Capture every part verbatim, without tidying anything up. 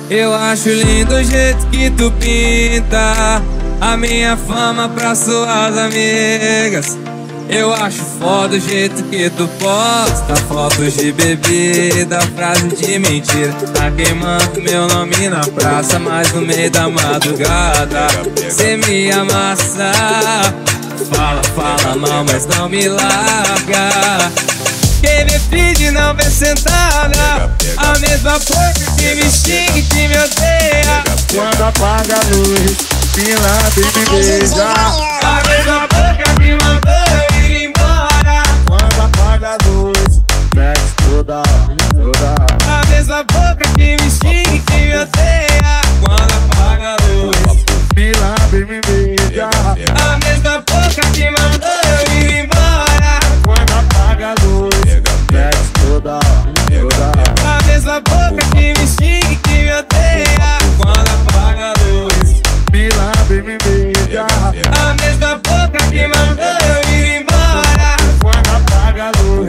Eu acho lindo o jeito que tu pinta a minha fama pra suas amigas. Eu acho foda o jeito que tu posta fotos de bebida, frase de mentira. Tá queimando meu nome na praça, mas no meio da madrugada cê me amassa. Fala, fala mal, mas não me larga. Quem me pede não vem sentada, a mesma porca que me xinga e que me odeia. Quando apaga a luz, me lambe e me beija. A mesma porca que mandou eu ir embora. Quando apaga a luz, mexe toda, toda. A mesma boca que me xinga e que me odeia. Quando apaga a luz, me lambe e me beija. a mesma boca que mandou eu ir embora. Quando apaga a luz, mexe toda, toda. A mesma boca que me xinga e que me odeia. Quando apaga a luz, me lambe e me beija. a mesma boca que mandou eu ir embora. Quando apaga a luz.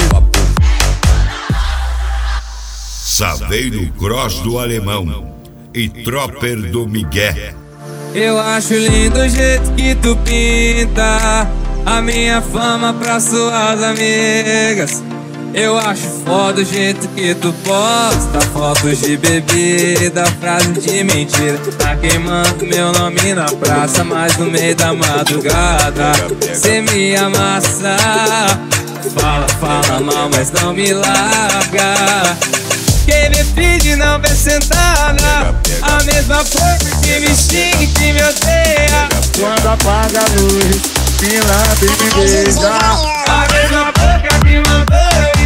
Saveiro Gross do Alemão e Tropper do Miguel. Eu acho lindo o jeito que tu pinta a minha fama pra suas amigas. Eu acho foda o jeito que tu posta fotos de bebida, frase de mentira. Tá queimando meu nome na praça, mas no meio da madrugada cê me amassa. Fala, fala mal, mas não me larga. Quem me pede não vem sentada, a mesma porca que me xinga e que me odeia. Quando apaga a luz, me lambe e me beija. A mesma boca que mandou eu